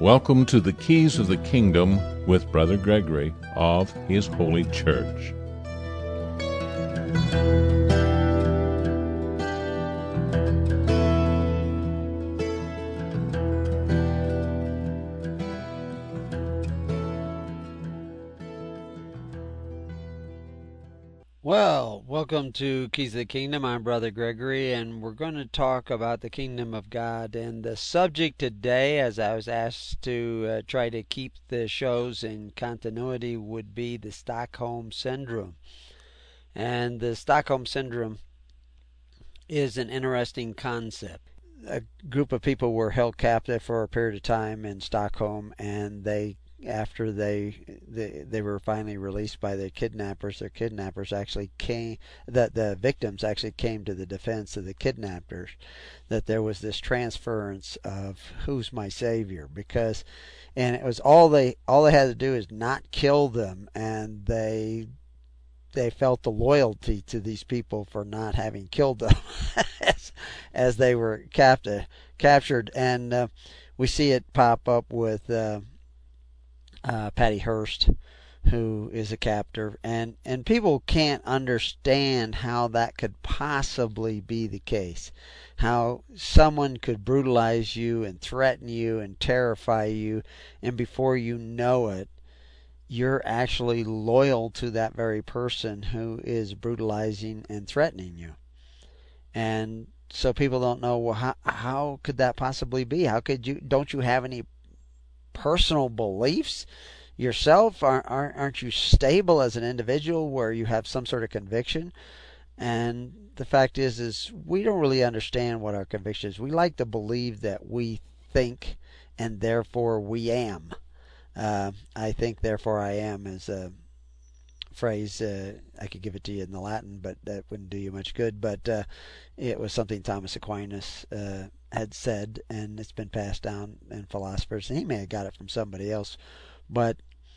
Welcome to the Keys of the Kingdom with Brother Gregory of His Holy Church. Well, welcome to Keys of the Kingdom. I'm Brother Gregory, and we're going to talk about the Kingdom of God. And the subject today, as I was asked to try to keep the shows in continuity, would be the Stockholm Syndrome. And the Stockholm Syndrome is an interesting concept. A group of people were held captive for a period of time in Stockholm, and after they were finally released by their kidnappers actually came, that the victims actually came to the defense of the kidnappers, that there was this transference of who's my savior, and it was all they had to do is not kill them, and they felt the loyalty to these people for not having killed them as they were captured. And we see it pop up with Patty Hearst, who is a captor, and people can't understand how that could possibly be the case, how someone could brutalize you and threaten you and terrify you, and before you know it, you're actually loyal to that very person who is brutalizing and threatening you. And so people don't know, well, how could that possibly be? Don't you have any personal beliefs yourself? Aren't you stable as an individual where you have some sort of conviction? And the fact is we don't really understand what our conviction is. We like to believe that we think and therefore we am. I think therefore I am is a phrase. I could give it to you in the Latin, but that wouldn't do you much good. But it was something Thomas Aquinas had said, and it's been passed down in philosophers, and he may have got it from somebody else. But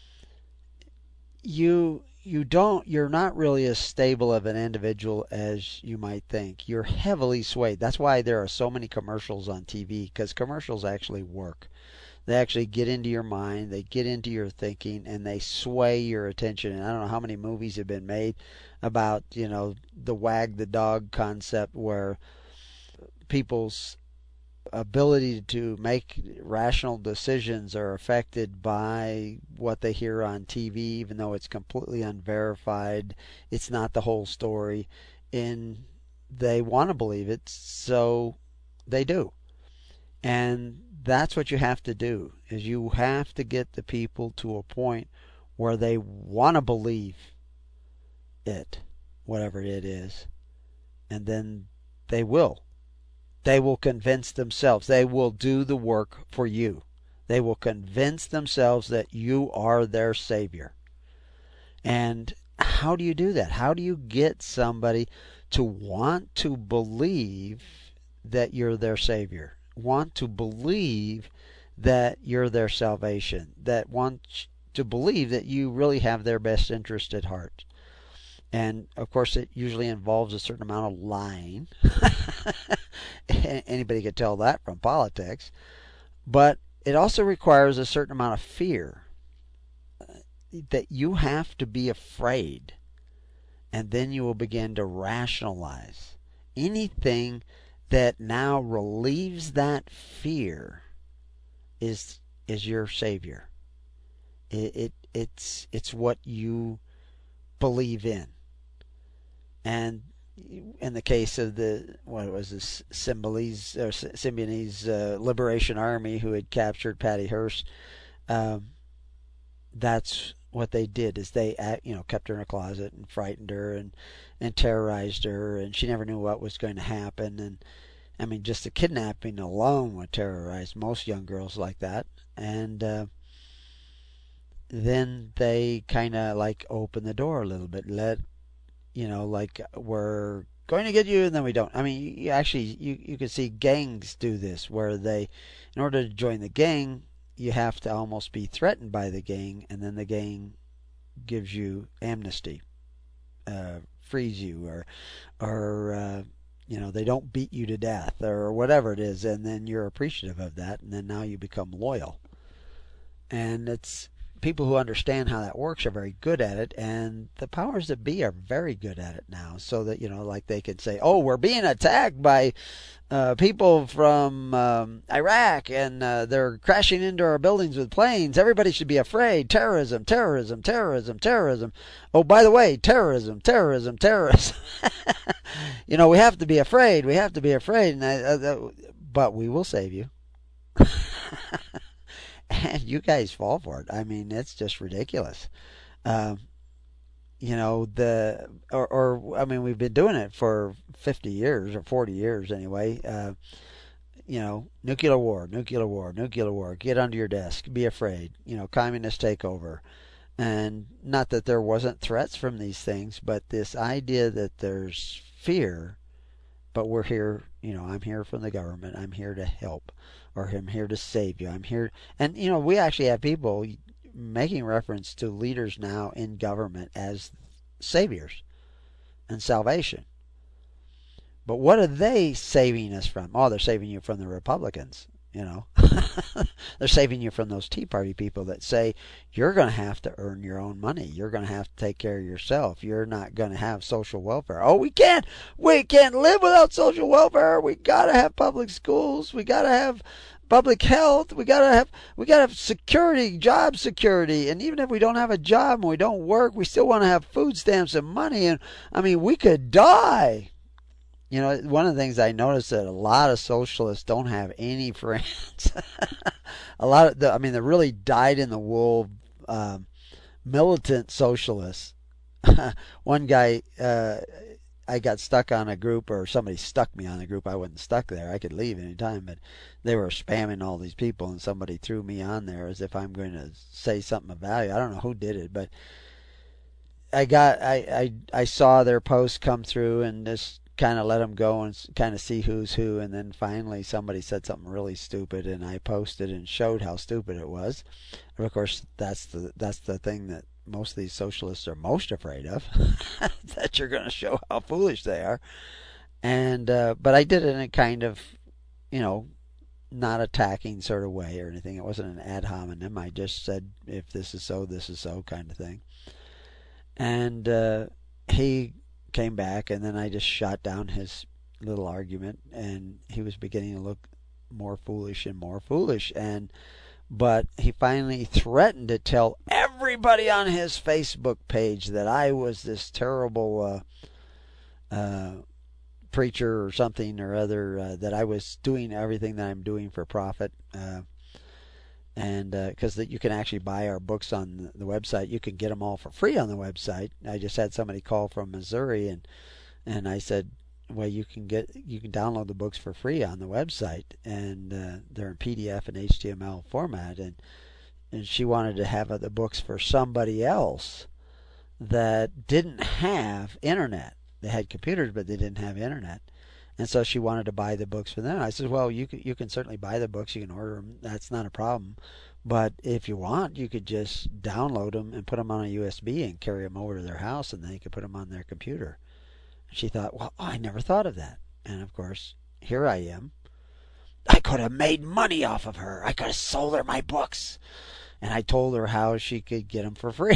you're not really as stable of an individual as you might think. You're heavily swayed. That's why there are so many commercials on TV, because commercials actually work. They actually get into your mind, they get into your thinking, and they sway your attention. And I don't know how many movies have been made about, the wag the dog concept, where people's ability to make rational decisions are affected by what they hear on TV, even though it's completely unverified. It's not the whole story, and they want to believe it, so they do. And that's what you have to do, is you have to get the people to a point where they want to believe it, whatever it is, and then they will. They will convince themselves. They will do the work for you. They will convince themselves that you are their savior. And how do you do that? How do you get somebody to want to believe that you're their savior? Want to believe that you're their salvation, that want to believe that you really have their best interest at heart. And of course it usually involves a certain amount of lying. Anybody could tell that from politics. But it also requires a certain amount of fear, that you have to be afraid, and then you will begin to rationalize. Anything that now relieves that fear is your savior. It's what you believe in. And in the case of Symbionese Liberation Army, who had captured Patty Hearst, that's what they did, is they kept her in a closet and frightened her and terrorized her, and she never knew what was going to happen. And I mean, just the kidnapping alone would terrorize most young girls like that. And then they kind of like open the door a little bit, like, we're going to get you, and then we don't. I mean, you can see gangs do this, where in order to join the gang, you have to almost be threatened by the gang, and then the gang gives you amnesty, frees you, or they don't beat you to death, or whatever it is, and then you're appreciative of that, and then now you become loyal. And it's people who understand how that works are very good at it, and the powers that be are very good at it now. So that, like they could say, "Oh, we're being attacked by people from Iraq, and they're crashing into our buildings with planes. Everybody should be afraid. Terrorism, terrorism, terrorism, terrorism. Oh, by the way, terrorism, terrorism, terrorism." We have to be afraid. We have to be afraid. But we will save you. And you guys fall for it. I mean, it's just ridiculous. I mean, we've been doing it for 50 years or 40 years anyway. Nuclear war, nuclear war, nuclear war. Get under your desk. Be afraid. Communist takeover. And not that there wasn't threats from these things, but this idea that there's fear, but we're here, I'm here from the government. I'm here to help, or I'm here to save you. I'm here. And, we actually have people making reference to leaders now in government as saviors and salvation. But what are they saving us from? Oh, they're saving you from the Republicans. They're saving you from those Tea Party people that say you're going to have to earn your own money. You're going to have to take care of yourself. You're not going to have social welfare. Oh, we can't live without social welfare. We got to have public schools. We got to have public health. We got to have security, job security. And even if we don't have a job and we don't work, we still want to have food stamps and money. And I mean, we could die. One of the things I noticed that a lot of socialists don't have any friends. The really dyed-in-the-wool militant socialists. One guy, I got stuck on a group, or somebody stuck me on a group. I wasn't stuck there. I could leave any time, but they were spamming all these people, and somebody threw me on there as if I'm going to say something of value. I don't know who did it, but I saw their post come through and just kind of let them go and kind of see who's who, and then finally somebody said something really stupid, and I posted and showed how stupid it was. And of course, that's the thing that most of these socialists are most afraid of, that you're going to show how foolish they are. And but I did it in a kind of, not attacking sort of way or anything. It wasn't an ad hominem. I just said, if this is so, this is so, kind of thing. And he came back, and then I just shot down his little argument, and he was beginning to look more foolish and more foolish. But he finally threatened to tell everybody on his Facebook page that I was this terrible preacher or something or other, that I was doing everything that I'm doing for profit. And because you can actually buy our books on the website. You can get them all for free on the website. I just had somebody call from Missouri, and I said, well, you can download the books for free on the website, and they're in PDF and HTML format. And she wanted to have the books for somebody else that didn't have internet. They had computers, but they didn't have internet. And so she wanted to buy the books for them. I said, well, you can certainly buy the books. You can order them. That's not a problem. But if you want, you could just download them and put them on a USB and carry them over to their house, and then you could put them on their computer. And she thought, well, I never thought of that. And, of course, here I am. I could have made money off of her. I could have sold her my books. And I told her how she could get them for free.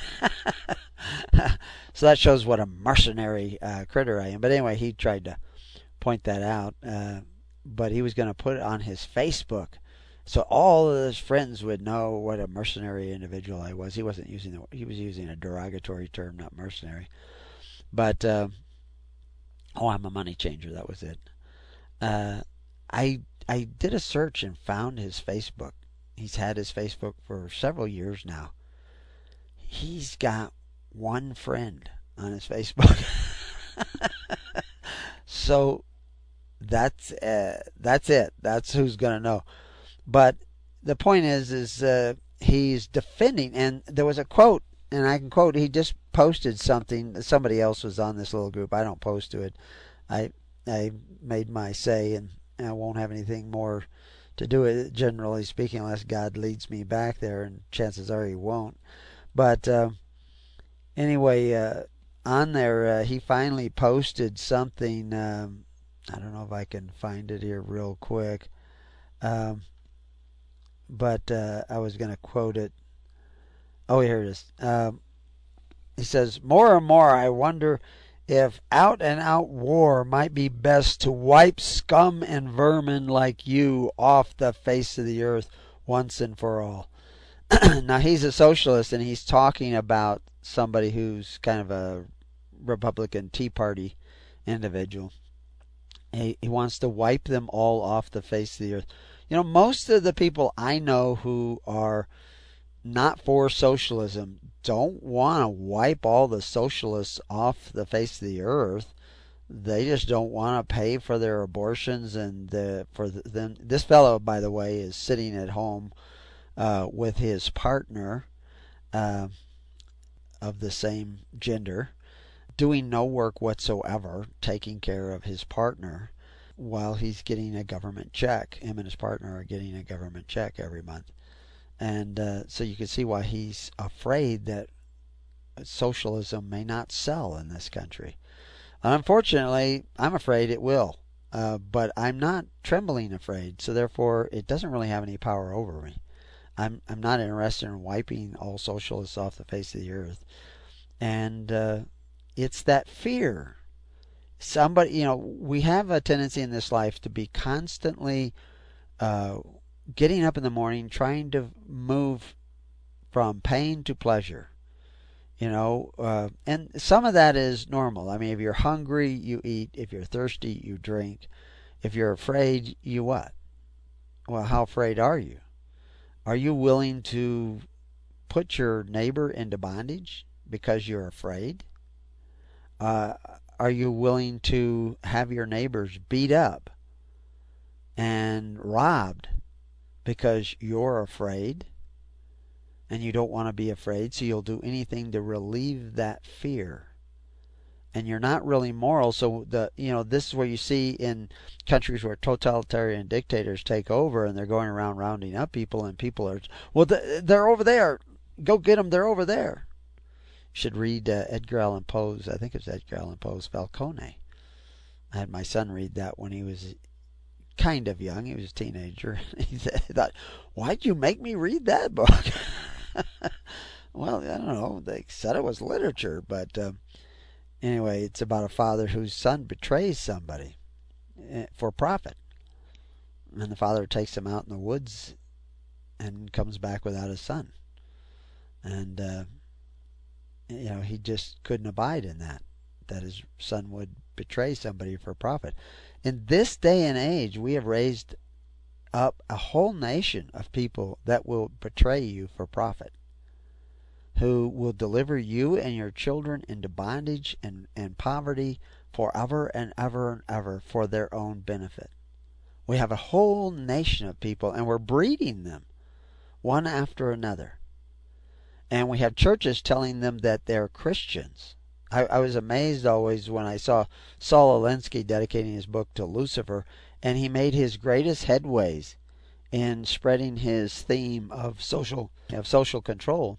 So that shows what a mercenary critter I am. But anyway, he tried to point that out, but he was going to put it on his Facebook, so all of his friends would know what a mercenary individual I was. He wasn't using he was using a derogatory term, not mercenary. But I'm a money changer. That was it. I did a search and found his Facebook. He's had his Facebook for several years now. He's got one friend on his Facebook. So that's it. That's who's going to know. But the point is he's defending, and there was a quote, and I can quote. He just posted something. Somebody else was on this little group. I don't post to it. I made my say, and I won't have anything more to do with it, generally speaking, unless God leads me back there, and chances are He won't. But anyway, on there, he finally posted something. I don't know if I can find it here real quick. but I was going to quote it. Oh, here it is. He says, "More and more I wonder if out-and-out war might be best to wipe scum and vermin like you off the face of the earth once and for all." Now, he's a socialist, and he's talking about somebody who's kind of a Republican Tea Party individual. He wants to wipe them all off the face of the earth. You know, most of the people I know who are not for socialism don't want to wipe all the socialists off the face of the earth. They just don't want to pay for their abortions and for them. This fellow, by the way, is sitting at home with his partner of the same gender, doing no work whatsoever, taking care of his partner while he's getting a government check. Him and his partner are getting a government check every month. And so you can see why he's afraid that socialism may not sell in this country. Unfortunately, I'm afraid it will. But I'm not trembling afraid, so therefore it doesn't really have any power over me. I'm not interested in wiping all socialists off the face of the earth. And it's that fear. We have a tendency in this life to be constantly getting up in the morning trying to move from pain to pleasure. And some of that is normal. I mean, if you're hungry, you eat. If you're thirsty, you drink. If you're afraid, you what? Well, how afraid are you? Are you willing to put your neighbor into bondage because you're afraid? Are you willing to have your neighbors beat up and robbed because you're afraid and you don't want to be afraid, so you'll do anything to relieve that fear? And you're not really moral. So this is where you see in countries where totalitarian dictators take over and they're going around rounding up people, and people are, well, they're over there. Go get them. They're over there. You should read Edgar Allan Poe's, I think it's Edgar Allan Poe's Falcone. I had my son read that when he was kind of young. He was a teenager. He thought, why'd you make me read that book? Well, I don't know. They said it was literature, but anyway, it's about a father whose son betrays somebody for profit. And the father takes him out in the woods and comes back without his son. And he just couldn't abide in that his son would betray somebody for profit. In this day and age, we have raised up a whole nation of people that will betray you for profit, who will deliver you and your children into bondage and poverty forever and ever and ever for their own benefit. We have a whole nation of people, and we're breeding them one after another. And we have churches telling them that they're Christians. I was amazed always when I saw Saul Alinsky dedicating his book to Lucifer, and he made his greatest headways in spreading his theme of social control.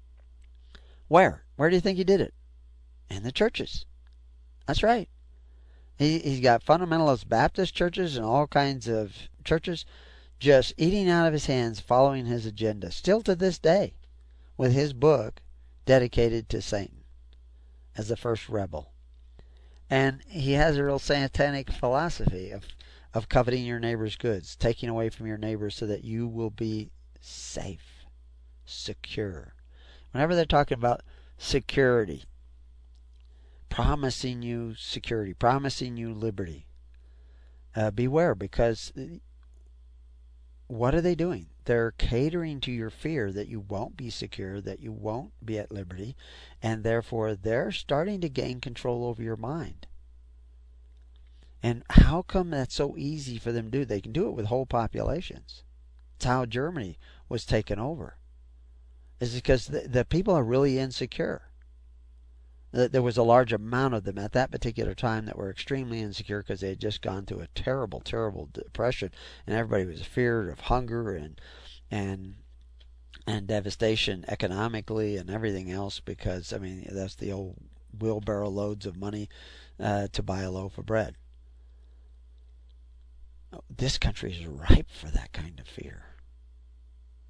Where? Where do you think he did it? In the churches. That's right. He's got fundamentalist Baptist churches and all kinds of churches just eating out of his hands, following his agenda, still to this day, with his book dedicated to Satan as the first rebel. And he has a real satanic philosophy of coveting your neighbor's goods, taking away from your neighbor so that you will be safe, secure. Whenever they're talking about security, promising you security, promising you liberty, beware, because what are they doing? They're catering to your fear that you won't be secure, that you won't be at liberty, and therefore they're starting to gain control over your mind. And how come that's so easy for them to do? They can do it with whole populations. It's how Germany was taken over. It's because the people are really insecure. There was a large amount of them at that particular time that were extremely insecure because they had just gone through a terrible, terrible depression, and everybody was feared of hunger and devastation economically and everything else, because, I mean, that's the old wheelbarrow loads of money to buy a loaf of bread. This country is ripe for that kind of fear.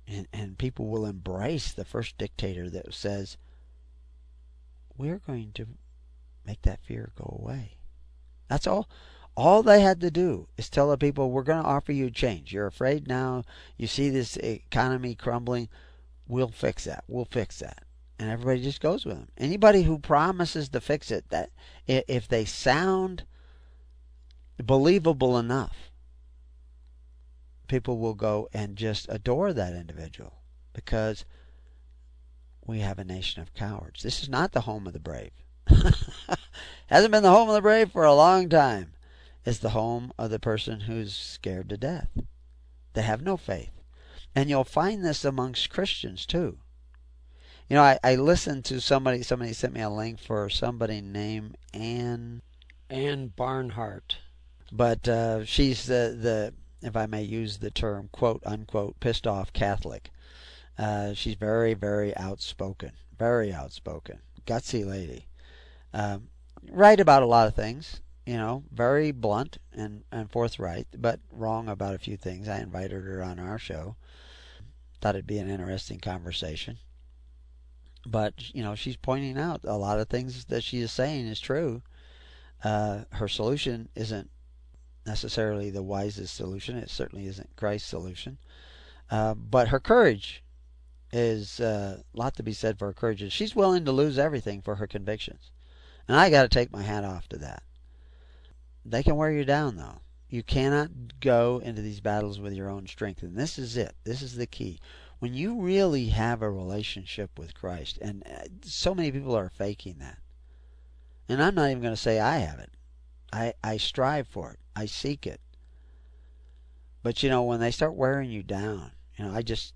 And people will embrace the first dictator that says, we're going to make that fear go away. That's all. All they had to do is tell the people, we're going to offer you change. You're afraid now. You see this economy crumbling. We'll fix that. We'll fix that. And everybody just goes with them. Anybody who promises to fix it, that if they sound believable enough, people will go and just adore that individual, because we have a nation of cowards. This is not the home of the brave. Hasn't been the home of the brave for a long time. It's the home of the person who's scared to death. They have no faith. And you'll find this amongst Christians too. You know, I listened to somebody sent me a link for somebody named Ann Barnhart. But she's the, if I may use the term, quote unquote, pissed off Catholic. She's very, very outspoken. Very outspoken. Gutsy lady. Right about a lot of things. You know, very blunt and forthright, but wrong about a few things. I invited her on our show. Thought it'd be an interesting conversation. But, you know, she's pointing out a lot of things that she is saying is true. Her solution isn't necessarily the wisest solution. It certainly isn't Christ's solution. But her courage is a lot to be said for her courage. She's willing to lose everything for her convictions. And I got to take my hat off to that. They can wear you down, though. You cannot go into these battles with your own strength. And this is it. This is the key. When you really have a relationship with Christ, and so many people are faking that. And I'm not even going to say I have it. I strive for it. I seek it. But, you know, when they start wearing you down, you know, I just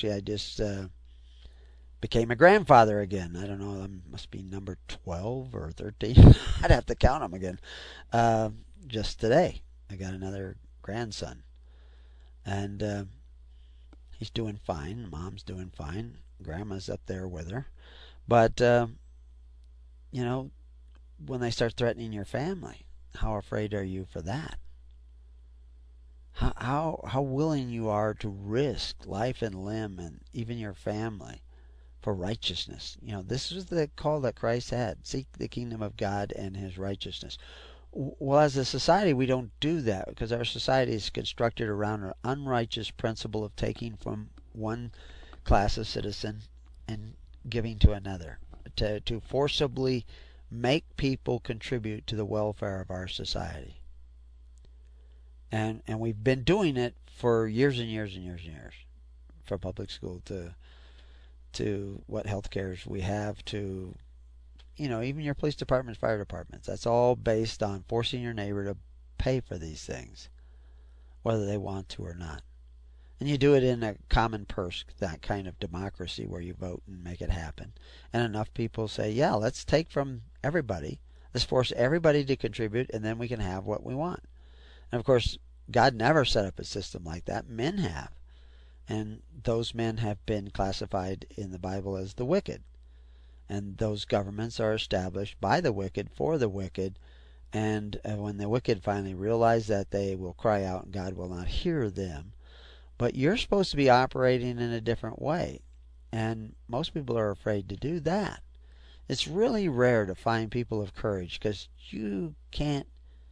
became a grandfather again. I don't know, I must be number 12 or 13. I'd have to count them again. Just today, I got another grandson. And he's doing fine. Mom's doing fine. Grandma's up there with her. But, you know, when they start threatening your family, how afraid are you for that? How willing you are to risk life and limb and even your family for righteousness. You know, this is the call that Christ had. Seek the kingdom of God and his righteousness. Well, as a society, we don't do that because our society is constructed around an unrighteous principle of taking from one class of citizen and giving to another, to forcibly make people contribute to the welfare of our society. And we've been doing it for years and years and years and years, from public school to what health cares we have, to, you know, even your police departments, fire departments. That's all based on forcing your neighbor to pay for these things, whether they want to or not. And you do it in a common purse, that kind of democracy where you vote and make it happen. And enough people say, yeah, let's take from everybody. Let's force everybody to contribute, and then we can have what we want. And of course, God never set up a system like that. Men have. And those men have been classified in the Bible as the wicked. And those governments are established by the wicked for the wicked. And when the wicked finally realize that, they will cry out and God will not hear them. But you're supposed to be operating in a different way. And most people are afraid to do that. It's really rare to find people of courage, because you can't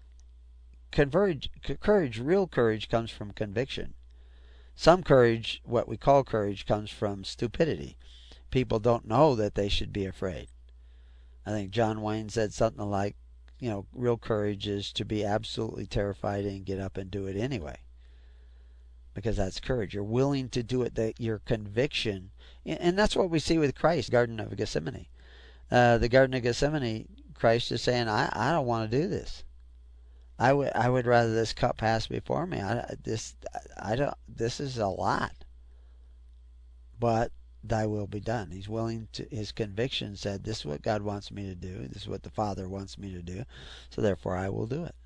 courage, real courage, comes from conviction. Some courage, what we call courage, comes from stupidity. People don't know that they should be afraid. I think John Wayne said something like, you know, real courage is to be absolutely terrified and get up and do it anyway. Because that's courage. You're willing to do it, that your conviction. And that's what we see with Christ, Garden of Gethsemane. The Garden of Gethsemane, Christ is saying, I don't want to do this. I would rather this cup pass before me. This is a lot. But thy will be done. He's willing to, his conviction said, this is what God wants me to do. This is what the Father wants me to do. So therefore I will do it.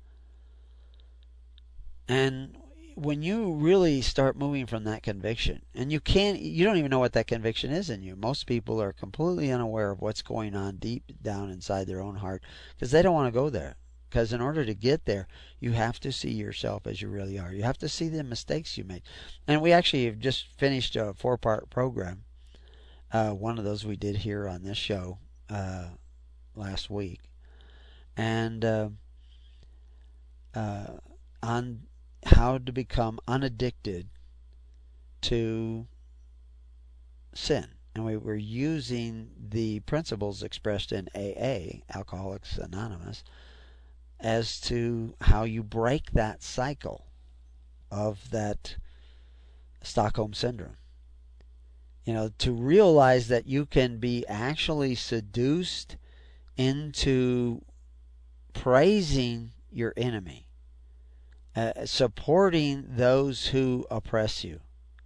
And when you really start moving from that conviction, and you don't even know what that conviction is in you. Most people are completely unaware of what's going on deep down inside their own heart, because they don't want to go there. Because in order to get there, you have to see yourself as you really are. You have to see the mistakes you made. And we actually have just finished a 4-part program. One of those we did here on this show last week. And on how to become unaddicted to sin. And we were using the principles expressed in AA, Alcoholics Anonymous, as to how you break that cycle of that Stockholm Syndrome. You know, to realize that you can be actually seduced into praising your enemy, supporting those who oppress you,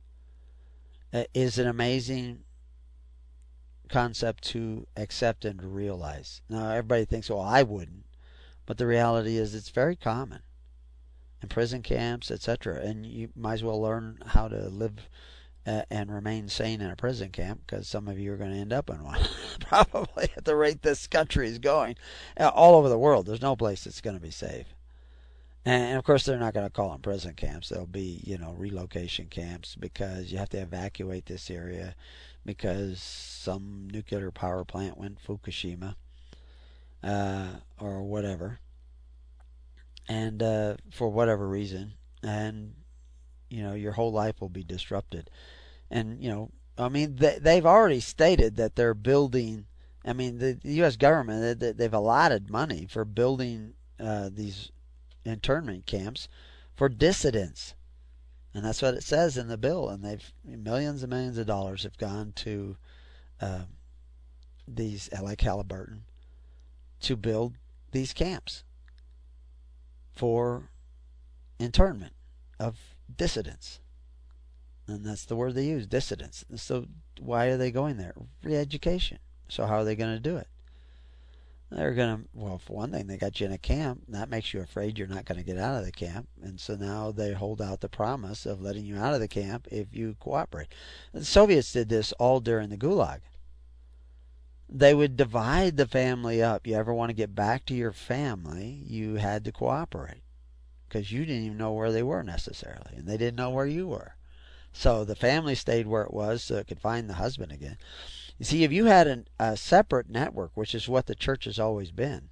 is an amazing concept to accept and to realize. Now, everybody thinks, well, I wouldn't. But the reality is it's very common in prison camps, etc. And you might as well learn how to live and remain sane in a prison camp, because some of you are going to end up in one. Probably at the rate this country is going. All over the world, there's no place that's going to be safe. And of course, they're not going to call them prison camps. They'll be, relocation camps, because you have to evacuate this area because some nuclear power plant went Fukushima. Or whatever, and for whatever reason, and your whole life will be disrupted. And they've already stated that they're building. I mean, the U.S. government, they've allotted money for building these internment camps for dissidents, and that's what it says in the bill. And they've millions and millions of dollars have gone to these, like Halliburton, to build these camps for internment of dissidents. And that's the word they use, dissidents. So why are they going there? Re-education. So how are they going to do it? They're going to, well, for one thing, they got you in a camp. And that makes you afraid you're not going to get out of the camp. And so now they hold out the promise of letting you out of the camp if you cooperate. The Soviets did this all during the Gulag. They would divide the family up. You ever want to get back to your family, you had to cooperate, because you didn't even know where they were necessarily, and they didn't know where you were. So the family stayed where it was so it could find the husband again. You see, if you had a separate network, which is what the church has always been,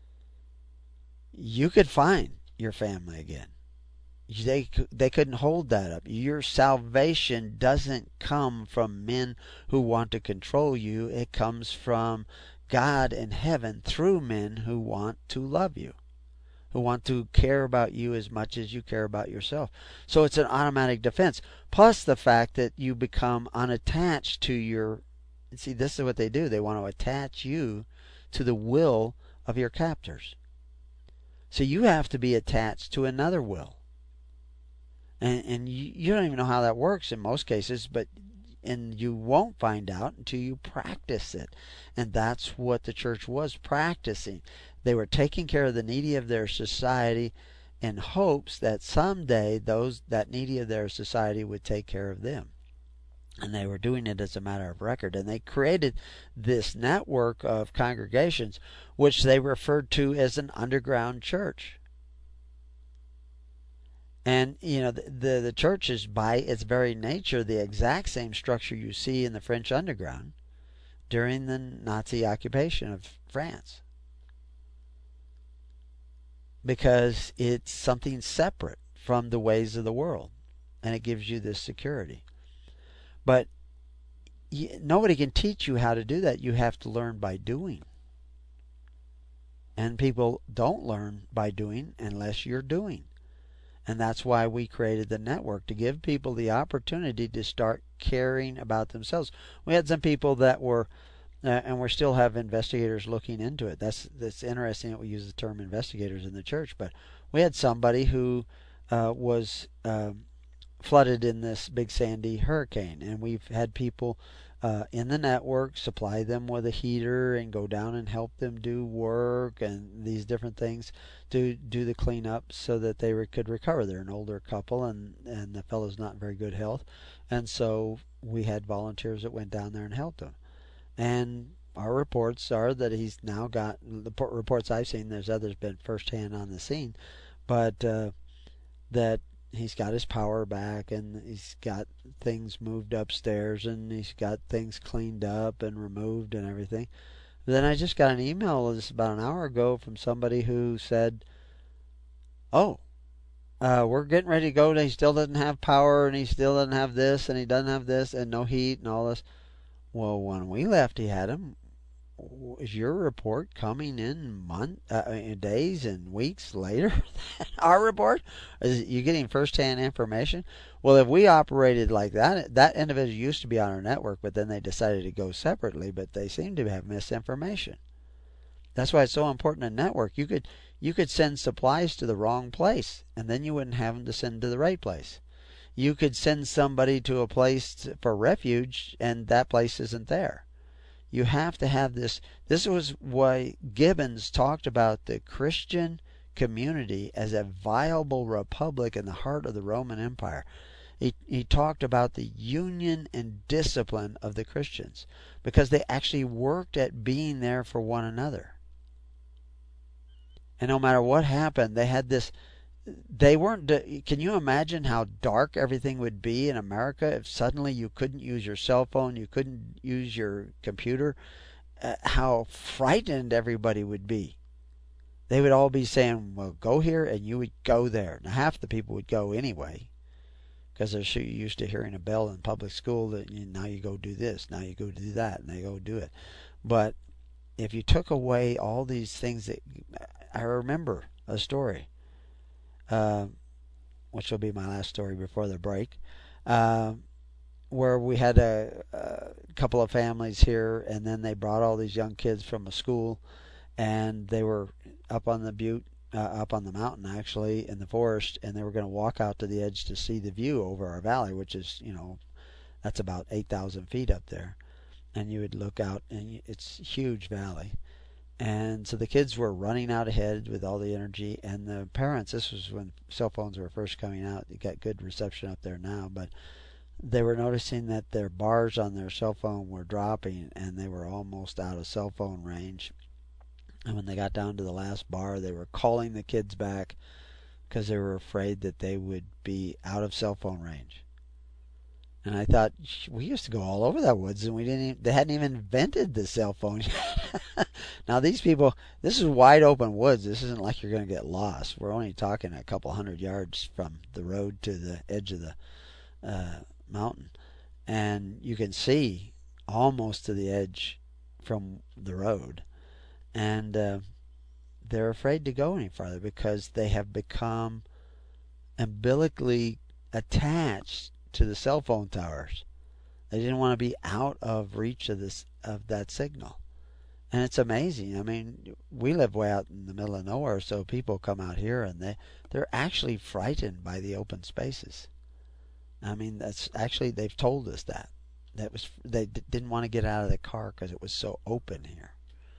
you could find your family again. They couldn't hold that up. Your salvation doesn't come from men who want to control you. It comes from God in heaven through men who want to love you, who want to care about you as much as you care about yourself. So it's an automatic defense. Plus the fact that you become unattached to your... See, this is what they do. They want to attach you to the will of your captors. So you have to be attached to another will. And you don't even know how that works in most cases, and you won't find out until you practice it. And that's what the church was practicing. They were taking care of the needy of their society in hopes that someday that needy of their society would take care of them. And they were doing it as a matter of record. And they created this network of congregations, which they referred to as an underground church. And, the church is, by its very nature, the exact same structure you see in the French underground during the Nazi occupation of France. Because it's something separate from the ways of the world. And it gives you this security. But nobody can teach you how to do that. You have to learn by doing. And people don't learn by doing unless you're doing. And that's why we created the network, to give people the opportunity to start caring about themselves. We had some people that were, and we still have investigators looking into it. That's interesting that we use the term investigators in the church. But we had somebody who was flooded in this big Sandy hurricane. And we've had people in the network supply them with a heater and go down and help them do work and these different things to do the cleanup so that they could recover. They're an older couple, and the fellow's not in very good health. And so we had volunteers that went down there and helped them. And our reports are that he's now got, the reports I've seen, there's others been firsthand on the scene, but that he's got his power back, and he's got things moved upstairs, and he's got things cleaned up and removed and everything. But then I just got an email just about an hour ago from somebody who said, oh, we're getting ready to go, and he still doesn't have power, and he still doesn't have this, and he doesn't have this, and no heat and all this. Well, when we left, he had him. Is your report coming in days and weeks later than our report? Is you getting first-hand information? Well, if we operated like that, that individual used to be on our network, but then they decided to go separately, but they seem to have misinformation. That's why it's so important to network. You could send supplies to the wrong place, and then you wouldn't have them to send to the right place. You could send somebody to a place for refuge, and that place isn't there. You have to have this. This was why Gibbons talked about the Christian community as a viable republic in the heart of the Roman Empire. He talked about the union and discipline of the Christians because they actually worked at being there for one another. And no matter what happened, they had this. They weren't. Can you imagine how dark everything would be in America if suddenly you couldn't use your cell phone, you couldn't use your computer? How frightened everybody would be. They would all be saying, well, go here, and you would go there. Now, half the people would go anyway because they're used to hearing a bell in public school that now you go do this, now you go do that, and they go do it. But if you took away all these things that... I remember a story. Which will be my last story before the break, where we had a couple of families here, and then they brought all these young kids from a school, and they were up on the butte, up on the mountain actually, in the forest, and they were going to walk out to the edge to see the view over our valley, which is, that's about 8,000 feet up there, and you would look out, and it's a huge valley. And so the kids were running out ahead with all the energy, and the parents, this was when cell phones were first coming out, you got good reception up there now, but they were noticing that their bars on their cell phone were dropping, and they were almost out of cell phone range. And when they got down to the last bar, they were calling the kids back because they were afraid that they would be out of cell phone range. And I thought, we used to go all over that woods, and they hadn't even invented the cell phone yet. Now these people, this is wide open woods. This isn't like you're going to get lost. We're only talking a couple 100 yards from the road to the edge of the mountain. And you can see almost to the edge from the road. And they're afraid to go any farther because they have become umbilically attached to the cell phone towers. They didn't want to be out of reach of that signal. And it's amazing. I mean, we live way out in the middle of nowhere, so people come out here and they're actually frightened by the open spaces. I mean, that's actually, they've told us that. They didn't want to get out of the car because it was so open here.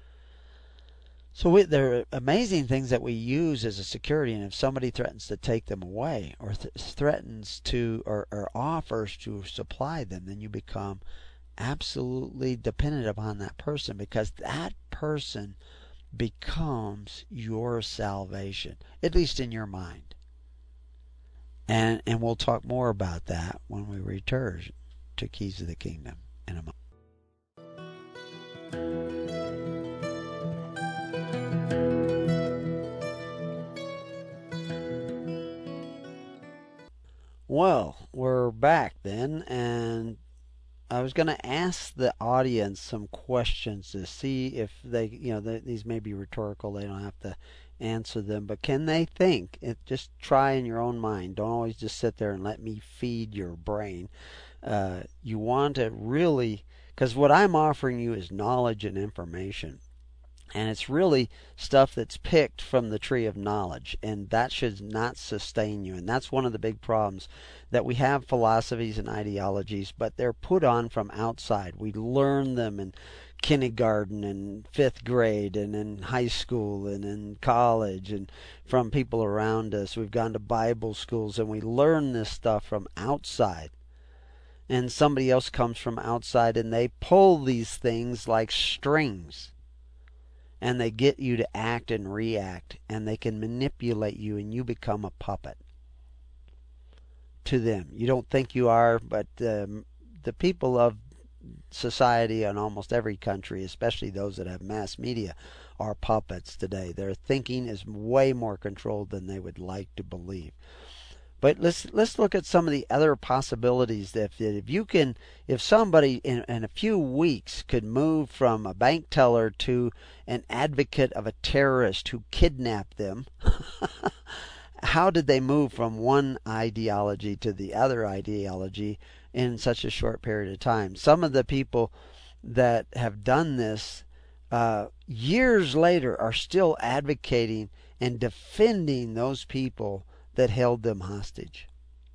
So there are amazing things that we use as a security, and if somebody threatens to take them away or threatens to or offers to supply them, then you become absolutely dependent upon that person because that person becomes your salvation, at least in your mind. And we'll talk more about that when we return to Keys of the Kingdom in a moment. Well, we're back then, and I was going to ask the audience some questions to see if they, these may be rhetorical, they don't have to answer them, but can they think? Just try in your own mind. Don't always just sit there and let me feed your brain. You want to really, because what I'm offering you is knowledge and information. And it's really stuff that's picked from the tree of knowledge, and that should not sustain you. And that's one of the big problems, that we have philosophies and ideologies, but they're put on from outside. We learn them in kindergarten and 5th grade and in high school and in college and from people around us. We've gone to Bible schools, and we learn this stuff from outside. and somebody else comes from outside and they pull these things like strings, and they get you to act and react, and they can manipulate you, and you become a puppet to them. You don't think you are, but the people of society in almost every country, especially those that have mass media, are puppets today. Their thinking is way more controlled than they would like to believe. But let's look at some of the other possibilities. That if somebody in a few weeks could move from a bank teller to an advocate of a terrorist who kidnapped them, how did they move from one ideology to the other ideology in such a short period of time? Some of the people that have done this years later are still advocating and defending those people that held them hostage.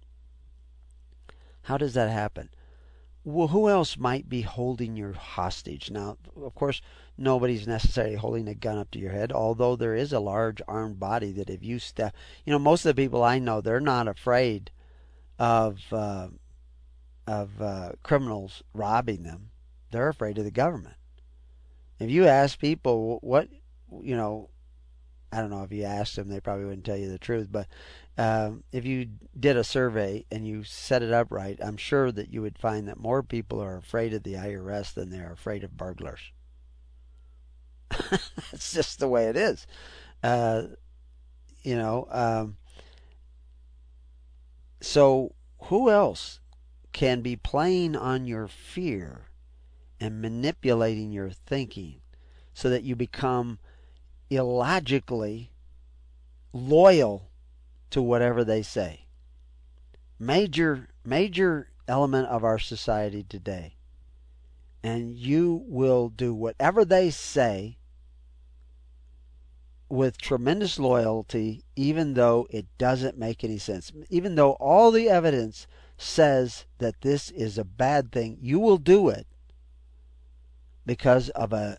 How does that happen? Well, who else might be holding you hostage? Now, of course, nobody's necessarily holding a gun up to your head, although there is a large armed body that if you step... most of the people I know, they're not afraid of criminals robbing them. They're afraid of the government. If you ask people what, I don't know if you asked them, they probably wouldn't tell you the truth, but if you did a survey and you set it up right, I'm sure that you would find that more people are afraid of the IRS than they are afraid of burglars. It's just the way it is. So who else can be playing on your fear and manipulating your thinking so that you become illogically loyal to whatever they say? Major element of our society today. And you will do whatever they say with tremendous loyalty, even though it doesn't make any sense. Even though all the evidence says that this is a bad thing, you will do it because of a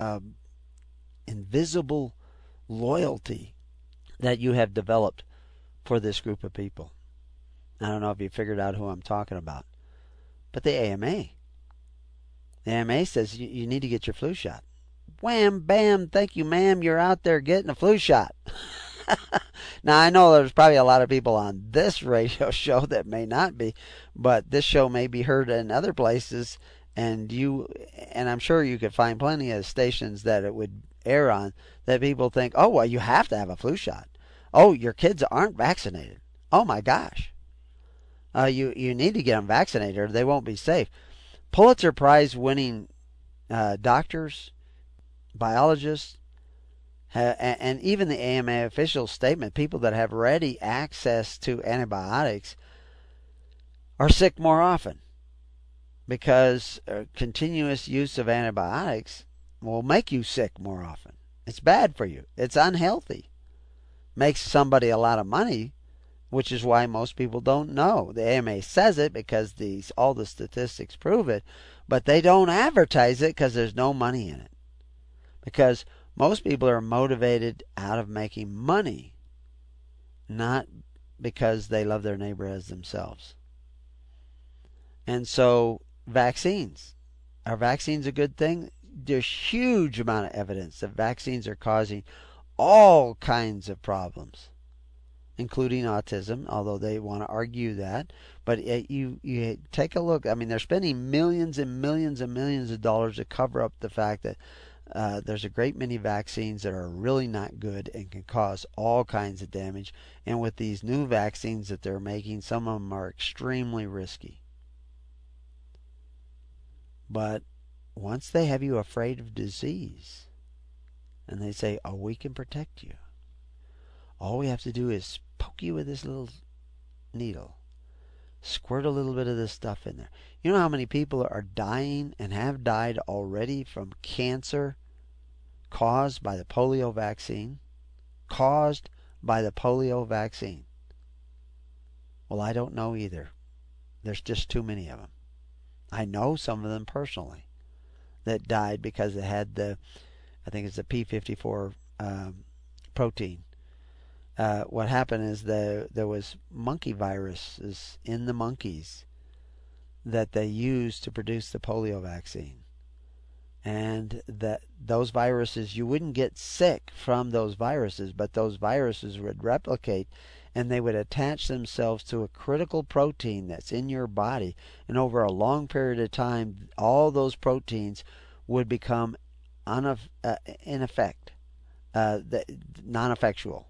invisible loyalty that you have developed for this group of people. I don't know if you figured out who I'm talking about, but the AMA. The AMA says you need to get your flu shot. Wham, bam, thank you, ma'am, you're out there getting a flu shot. Now, I know there's probably a lot of people on this radio show that may not be, but this show may be heard in other places, and I'm sure you could find plenty of stations that it would air on that people think, oh, well, you have to have a flu shot. Oh, your kids aren't vaccinated. Oh, my gosh. You need to get them vaccinated or they won't be safe. Pulitzer Prize winning doctors, biologists, and even the AMA official statement, people that have ready access to antibiotics are sick more often because continuous use of antibiotics will make you sick more often. It's bad for you. It's unhealthy. Makes somebody a lot of money, which is why most people don't know. The AMA says it because all the statistics prove it, but they don't advertise it because there's no money in it. Because most people are motivated out of making money, not because they love their neighbor as themselves. And so vaccines. Are vaccines a good thing? There's huge amount of evidence that vaccines are causing all kinds of problems, including autism, although they want to argue that. But you take a look. I mean, they're spending millions and millions and millions of dollars to cover up the fact that there's a great many vaccines that are really not good and can cause all kinds of damage. And with these new vaccines that they're making, some of them are extremely risky. But once they have you afraid of disease, and they say, oh, we can protect you. All we have to do is poke you with this little needle. Squirt a little bit of this stuff in there. You know how many people are dying and have died already from cancer caused by the polio vaccine? Caused by the polio vaccine. Well, I don't know either. There's just too many of them. I know some of them personally that died because they had I think it's the P54 protein. What happened is there was monkey viruses in the monkeys that they used to produce the polio vaccine. And that those viruses, you wouldn't get sick from those viruses, but those viruses would replicate and they would attach themselves to a critical protein that's in your body. And over a long period of time, all those proteins would become in effect, non-effectual,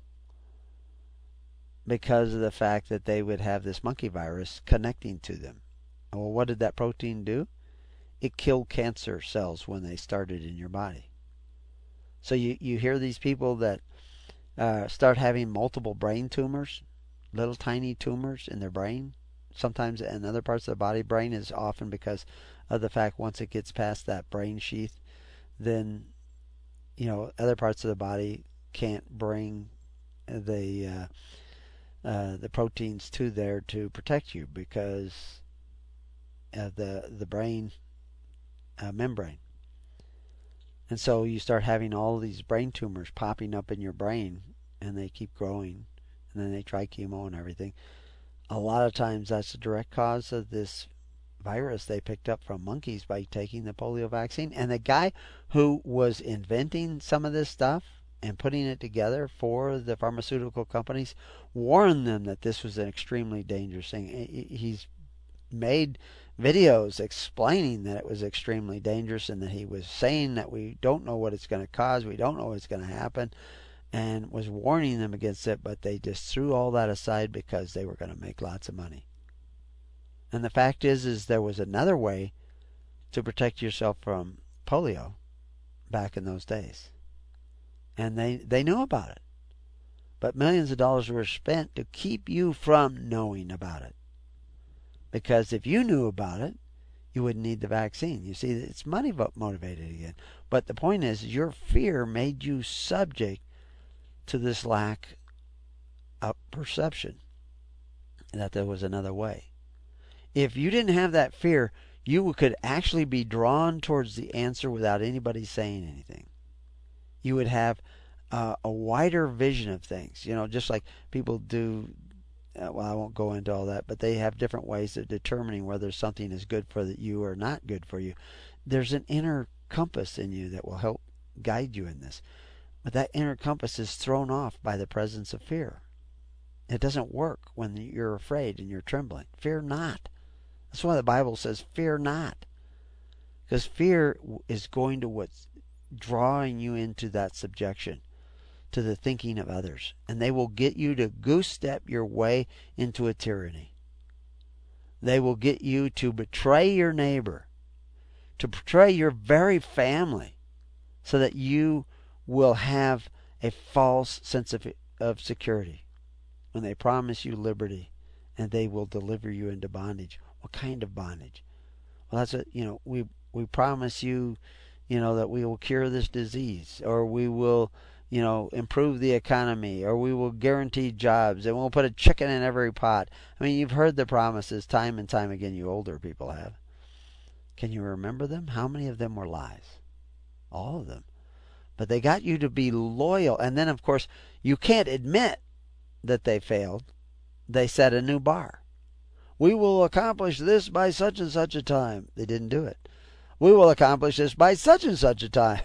because of the fact that they would have this monkey virus connecting to them. Well, what did that protein do? It killed cancer cells when they started in your body. So you hear these people that start having multiple brain tumors, little tiny tumors in their brain. Sometimes in other parts of the body. Brain is often because of the fact once it gets past that brain sheath, then other parts of the body can't bring the proteins to there to protect you because of the brain membrane. And so you start having all these brain tumors popping up in your brain, and they keep growing, and then they try chemo and everything. A lot of times that's a direct cause of this virus they picked up from monkeys by taking the polio vaccine. And the guy who was inventing some of this stuff and putting it together for the pharmaceutical companies warned them that this was an extremely dangerous thing. He's made videos explaining that it was extremely dangerous and that he was saying that we don't know what it's going to cause, we don't know what's going to happen, and was warning them against it, but they just threw all that aside because they were going to make lots of money. And the fact is there was another way to protect yourself from polio back in those days. And they knew about it. But millions of dollars were spent to keep you from knowing about it. Because if you knew about it, you wouldn't need the vaccine. You see, it's money motivated again. But the point is, your fear made you subject to this lack of perception that there was another way. If you didn't have that fear, you could actually be drawn towards the answer without anybody saying anything. You would have a wider vision of things. Just like people do. Well, I won't go into all that, but they have different ways of determining whether something is good for you or not good for you. There's an inner compass in you that will help guide you in this. But that inner compass is thrown off by the presence of fear. It doesn't work when you're afraid and you're trembling. Fear not. That's why the Bible says, fear not. Because fear is going to what's drawing you into that subjection to the thinking of others. And they will get you to goose step your way into a tyranny. They will get you to betray your neighbor, to betray your very family, so that you will have a false sense of security. When they promise you liberty, and they will deliver you into bondage. What kind of bondage? Well, that's what, we promise you, that we will cure this disease, or we will, improve the economy, or we will guarantee jobs, and we'll put a chicken in every pot. I mean, you've heard the promises time and time again, you older people have. Can you remember them? How many of them were lies? All of them. But they got you to be loyal, and then, of course, you can't admit that they failed. They set a new bar. We will accomplish this by such and such a time. They didn't do it. We will accomplish this by such and such a time.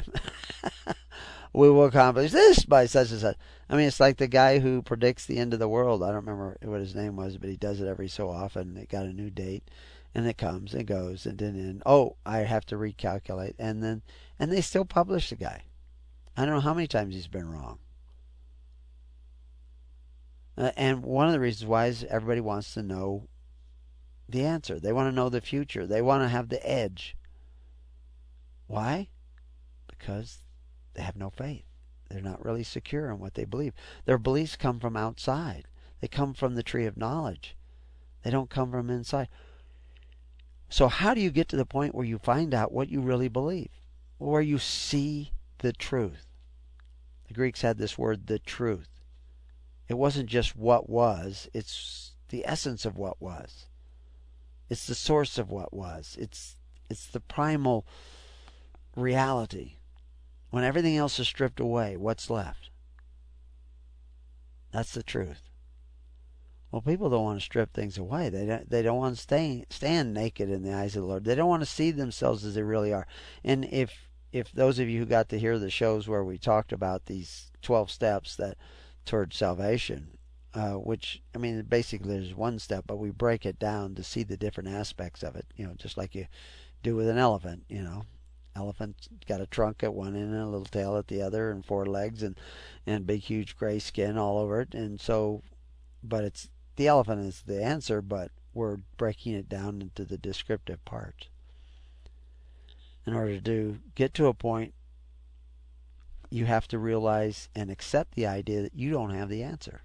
We will accomplish this by such and such. I mean, it's like the guy who predicts the end of the world. I don't remember what his name was, but he does it every so often. They got a new date, and it comes and goes, and then I have to recalculate, and they still publish the guy. I don't know how many times he's been wrong. And one of the reasons why is everybody wants to know the answer. They want to know the future. They want to have the edge. Why? Because they have no faith. They're not really secure in what they believe. Their beliefs come from outside. They come from the tree of knowledge. They don't come from inside. So how do you get to the point where you find out what you really believe? Where you see the truth. The Greeks had this word, the truth. It wasn't just what was. It's the essence of what was. It's the source of what was. It's the primal reality. When everything else is stripped away, what's left? That's the truth. Well, people don't want to strip things away. They don't want to stand naked in the eyes of the Lord. They don't want to see themselves as they really are. And if those of you who got to hear the shows where we talked about these 12 steps that towards salvation, which, I mean, basically there's one step, but we break it down to see the different aspects of it, just like you do with an elephant. Elephant's got a trunk at one end and a little tail at the other and 4 legs and big huge gray skin all over it. And so, but the elephant is the answer, but we're breaking it down into the descriptive parts in order to get to a point. You have to realize and accept the idea that you don't have the answer.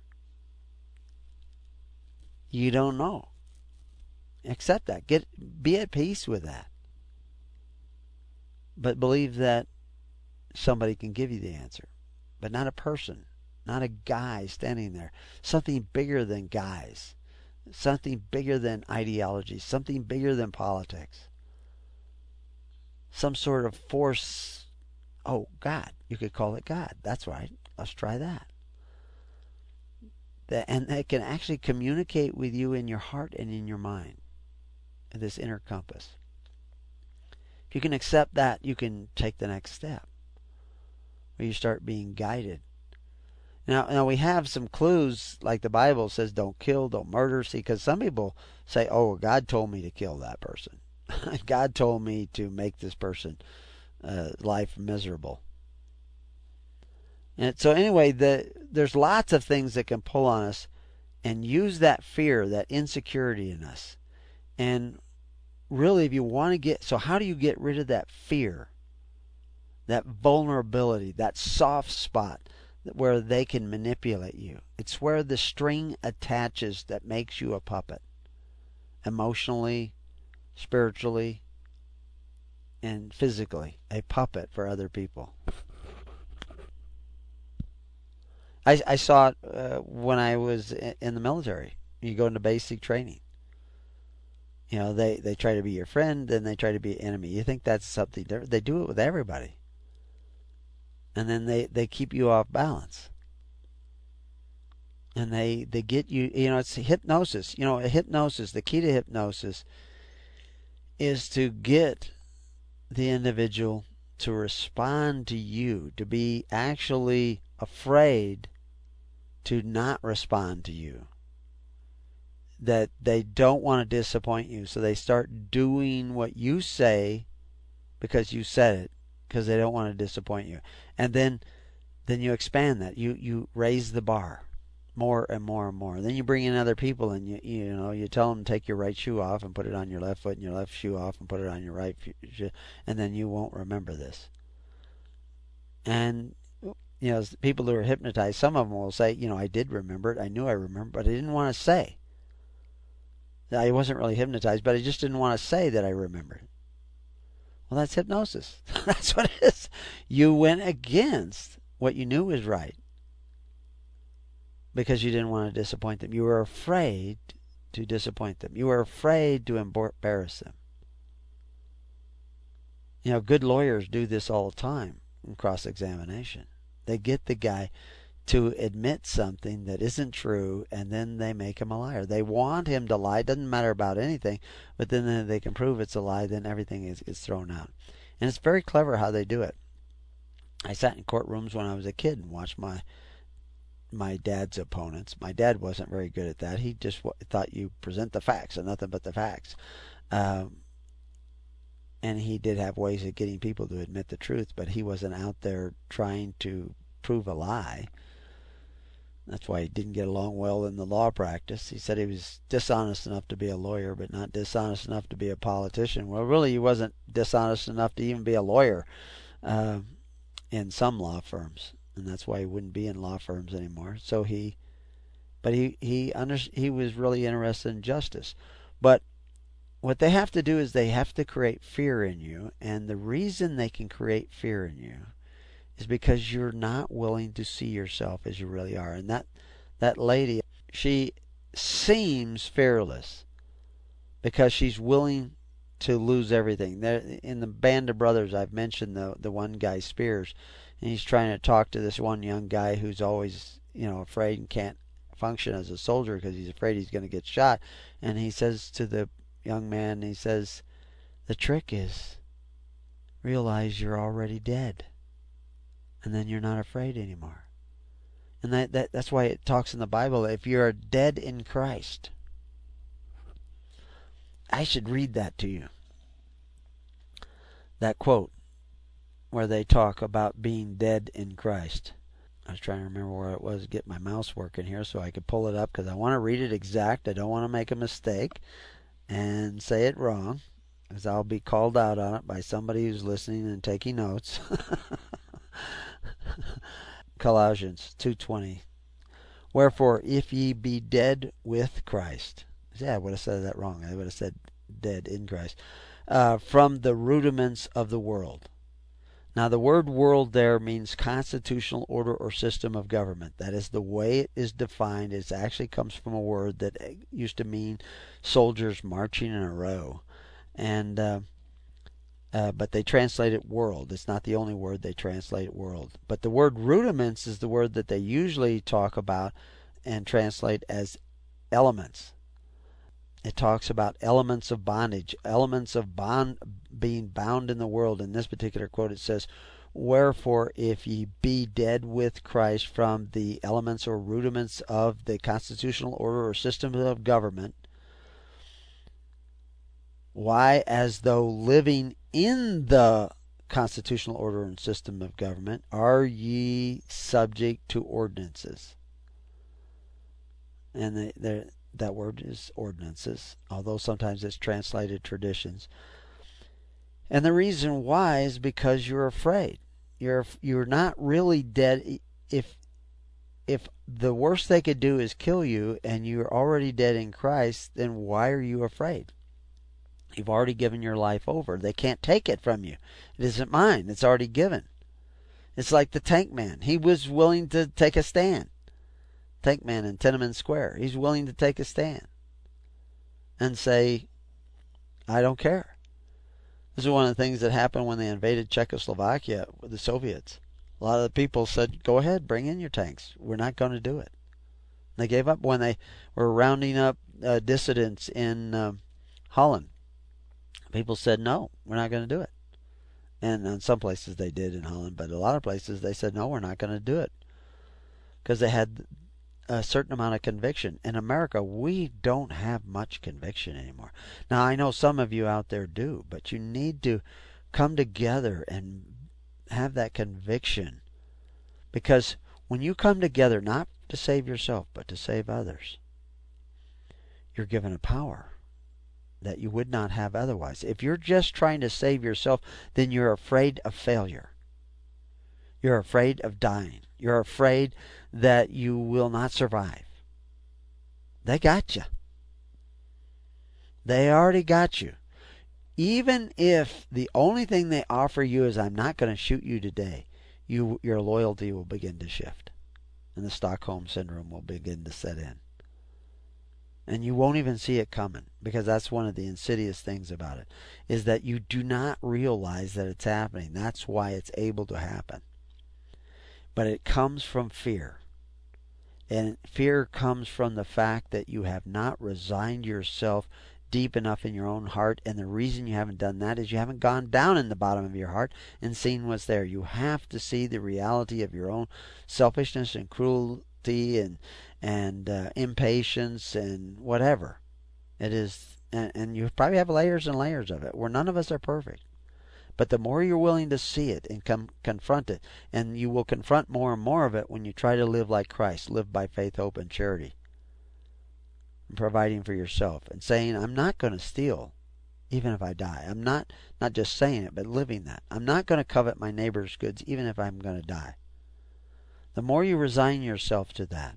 You don't know. Accept that. Be at peace with that. But believe that somebody can give you the answer. But not a person. Not a guy standing there. Something bigger than guys. Something bigger than ideology. Something bigger than politics. Some sort of force. Oh, God. You could call it God. That's right. Let's try that. And that can actually communicate with you in your heart and in your mind. This inner compass. If you can accept that, you can take the next step. Where you start being guided. Now we have some clues, like the Bible says, don't kill, don't murder. See, because some people say, oh, God told me to kill that person. God told me to make this person life miserable. And so anyway, there's lots of things that can pull on us and use that fear, that insecurity in us. And really, if you want to so how do you get rid of that fear, that vulnerability, that soft spot where they can manipulate you? It's where the string attaches that makes you a puppet, emotionally, spiritually, and physically, a puppet for other people. I saw it when I was in the military. You go into basic training. They try to be your friend, then they try to be an enemy. You think that's something different. They do it with everybody. And then they keep you off balance. And they get you, it's hypnosis. Hypnosis, the key to hypnosis is to get the individual to respond to you, to be actually afraid to not respond to you. That they don't want to disappoint you, so they start doing what you say because you said it, because they don't want to disappoint you. And then you expand that. You raise the bar more and more and more. Then you bring in other people and you tell them to take your right shoe off and put it on your left foot, and your left shoe off and put it on your right shoe, and then you won't remember this. And people who are hypnotized, some of them will say, I did remember it, I knew I remembered, but I didn't want to say. I wasn't really hypnotized, but I just didn't want to say that I remembered. Well, that's hypnosis. That's what it is. You went against what you knew was right because you didn't want to disappoint them. You were afraid to disappoint them. You were afraid to embarrass them. Good lawyers do this all the time in cross-examination. They get the guy to admit something that isn't true, and then they make him a liar. They want him to lie. It doesn't matter about anything, but then they can prove it's a lie, then everything is thrown out. And it's very clever how they do it. I sat in courtrooms when I was a kid and watched my dad's opponents. My dad wasn't very good at that. He just thought you present the facts and nothing but the facts. And he did have ways of getting people to admit the truth, but he wasn't out there trying to prove a lie. That's why he didn't get along well in the law practice. He said he was dishonest enough to be a lawyer, but not dishonest enough to be a politician. Well, really, he wasn't dishonest enough to even be a lawyer in some law firms, and that's why he wouldn't be in law firms anymore. So he was really interested in justice. But what they have to do is they have to create fear in you, and the reason they can create fear in you is because you're not willing to see yourself as you really are. And that lady, she seems fearless because she's willing to lose everything. In the Band of Brothers, I've mentioned the one guy, Spears, and he's trying to talk to this one young guy who's always afraid and can't function as a soldier because he's afraid he's going to get shot. And he says to the young man, he says, the trick is realize you're already dead, and then you're not afraid anymore. And that's why it talks in the Bible, if you're dead in Christ. I should read that to you. That quote where they talk about being dead in Christ. I was trying to remember where it was, get my mouse working here so I could pull it up because I want to read it exact. I don't want to make a mistake and say it wrong because I'll be called out on it by somebody who's listening and taking notes. Colossians 2:20. Wherefore, if ye be dead with Christ. Yeah, I would have said that wrong. I would have said dead in Christ. From the rudiments of the world. Now, the word world there means constitutional order or system of government. That is the way it is defined. It actually comes from a word that used to mean soldiers marching in a row. And but they translate it world. It's not the only word they translate world. But the word rudiments is the word that they usually talk about and translate as elements. It talks about elements of bondage, elements of being bound in the world. In this particular quote it says, wherefore if ye be dead with Christ from the elements or rudiments of the constitutional order or system of government, why, as though living in the constitutional order and system of government, are ye subject to ordinances? And that word is ordinances, although sometimes it's translated traditions. And the reason why is because you're afraid. You're not really dead. If the worst they could do is kill you and you're already dead in Christ, then why are you afraid? You've already given your life over. They can't take it from you. It isn't mine. It's already given. It's like the tank man. He was willing to take a stand. Tank man in Tiananmen Square. He's willing to take a stand and say, I don't care. This is one of the things that happened when they invaded Czechoslovakia with the Soviets. A lot of the people said, go ahead, bring in your tanks. We're not going to do it. They gave up when they were rounding up dissidents in Holland. People said, no, we're not going to do it. And in some places they did in Holland, but a lot of places they said, no, we're not going to do it. Because they had a certain amount of conviction. In America, we don't have much conviction anymore. Now, I know some of you out there do, but you need to come together and have that conviction. Because when you come together, not to save yourself, but to save others, you're given a power that you would not have otherwise. If you're just trying to save yourself, then you're afraid of failure. You're afraid of dying. You're afraid that you will not survive. They got you. They already got you. Even if the only thing they offer you is, I'm not going to shoot you today, your loyalty will begin to shift. And the Stockholm Syndrome will begin to set in. And you won't even see it coming, because that's one of the insidious things about it, is that you do not realize that it's happening. That's why it's able to happen. But it comes from fear. And fear comes from the fact that you have not resigned yourself deep enough in your own heart. And the reason you haven't done that is you haven't gone down in the bottom of your heart and seen what's there. You have to see the reality of your own selfishness and cruelty and impatience and whatever it is. And you probably have layers and layers of it, where none of us are perfect. But the more you're willing to see it and confront it, and you will confront more and more of it when you try to live like Christ, live by faith, hope, and charity, and providing for yourself, and saying, I'm not going to steal, even if I die. I'm not just saying it, but living that. I'm not going to covet my neighbor's goods, even if I'm going to die. The more you resign yourself to that,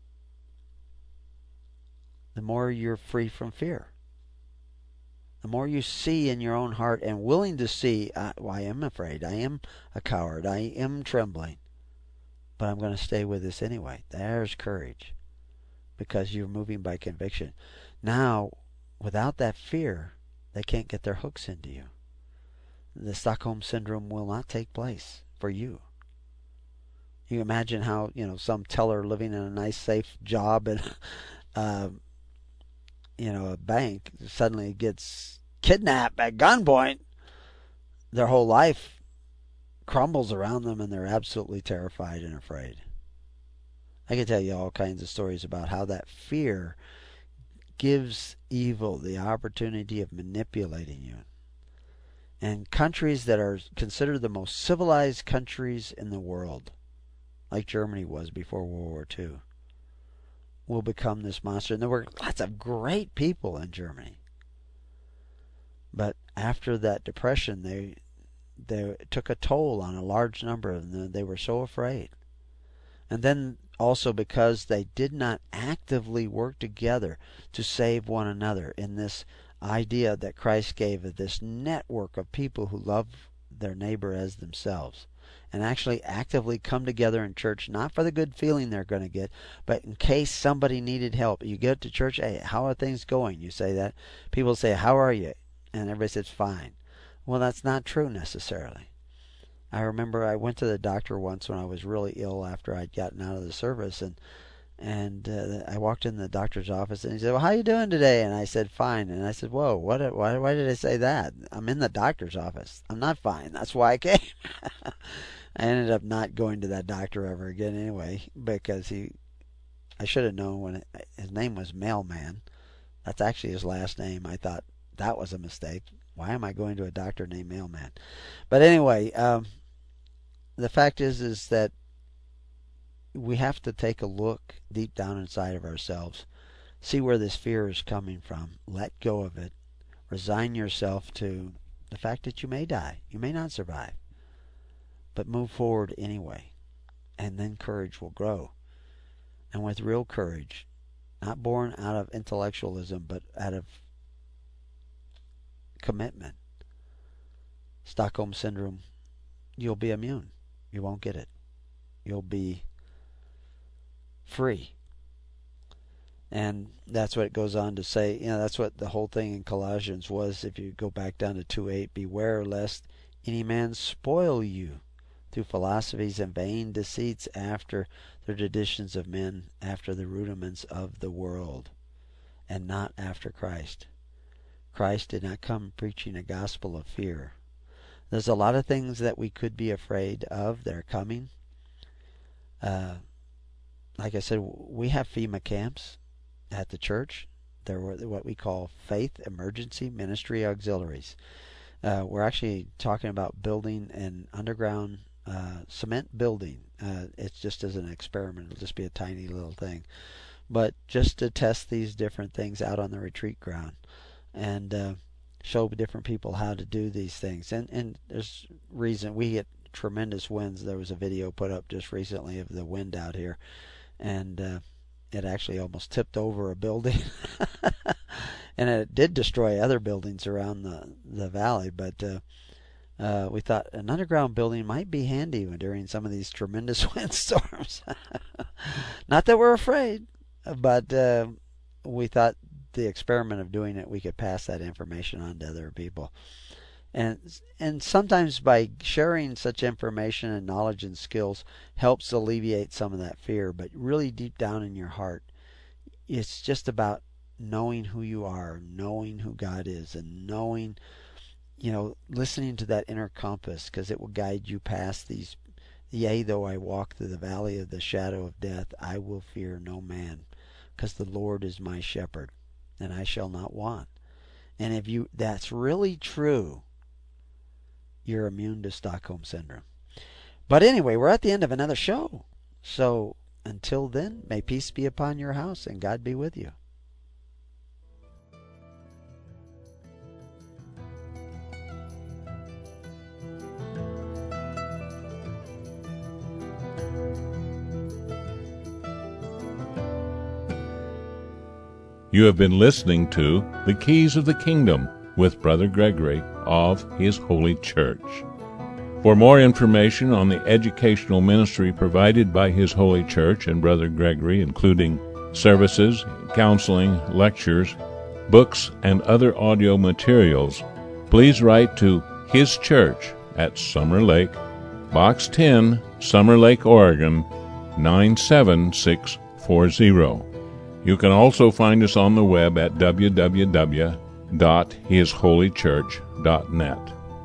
the more you're free from fear. The more you see in your own heart and willing to see, well, I am afraid, I am a coward, I am trembling, but I'm going to stay with this anyway. There's courage, because you're moving by conviction. Now, without that fear, they can't get their hooks into you. The Stockholm Syndrome will not take place for you. You imagine how, some teller living in a nice, safe job and, a bank suddenly gets kidnapped at gunpoint. Their whole life crumbles around them and they're absolutely terrified and afraid. I could tell you all kinds of stories about how that fear gives evil the opportunity of manipulating you. And countries that are considered the most civilized countries in the world, like Germany was before World War II, will become this monster. And there were lots of great people in Germany. But after that depression, they took a toll on a large number of them. They were so afraid. And then also because they did not actively work together to save one another in this idea that Christ gave of this network of people who love their neighbor as themselves and actually actively come together in church, not for the good feeling they're going to get, but in case somebody needed help. You get to church, hey, how are things going? You say that. People say, how are you? And everybody says, fine. Well, that's not true necessarily. I remember I went to the doctor once when I was really ill after I'd gotten out of the service, and I walked in the doctor's office, and he said, well, how you doing today? And I said, fine. And I said, whoa, why did I say that? I'm in the doctor's office. I'm not fine. That's why I came. I ended up not going to that doctor ever again anyway, because I should have known when his name was Mailman. That's actually his last name. I thought that was a mistake. Why am I going to a doctor named Mailman? But anyway, the fact is that we have to take a look deep down inside of ourselves, see where this fear is coming from, let go of it, resign yourself to the fact that you may die, you may not survive, but move forward anyway, and then courage will grow. And with real courage, not born out of intellectualism, but out of commitment, Stockholm Syndrome, you'll be immune. You won't get it. You'll be free. And that's what it goes on to say. That's what the whole thing in Colossians was. If you go back down to 2:8, beware lest any man spoil you through philosophies and vain deceits after the traditions of men, after the rudiments of the world, and not after Christ. Christ did not come preaching a gospel of fear. There's a lot of things that we could be afraid of that are coming. Like I said, we have FEMA camps at the church. They're what we call Faith Emergency Ministry Auxiliaries. We're actually talking about building an underground cement building. It's just as an experiment. It'll just be a tiny little thing. But just to test these different things out on the retreat ground and show different people how to do these things. And there's reason. We get tremendous winds. There was a video put up just recently of the wind out here. And it actually almost tipped over a building. And it did destroy other buildings around the valley. But we thought an underground building might be handy during some of these tremendous windstorms. Not that we're afraid, but we thought the experiment of doing it, we could pass that information on to other people. And sometimes by sharing such information and knowledge and skills helps alleviate some of that fear. But really deep down in your heart, it's just about knowing who you are, knowing who God is, and knowing, listening to that inner compass, because it will guide you past these. Yea, though I walk through the valley of the shadow of death, I will fear no man, because the Lord is my shepherd, and I shall not want. And if that's really true, you're immune to Stockholm Syndrome. But anyway, we're at the end of another show. So until then, may peace be upon your house and God be with you. You have been listening to The Keys of the Kingdom with Brother Gregory of His Holy Church. For more information on the educational ministry provided by His Holy Church and Brother Gregory, including services, counseling, lectures, books, and other audio materials, please write to His Church at Summer Lake, Box 10, Summer Lake, Oregon 97640. You can also find us on the web at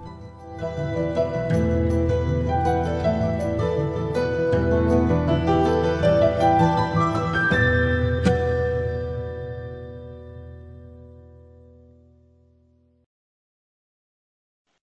www.hisholychurch.net.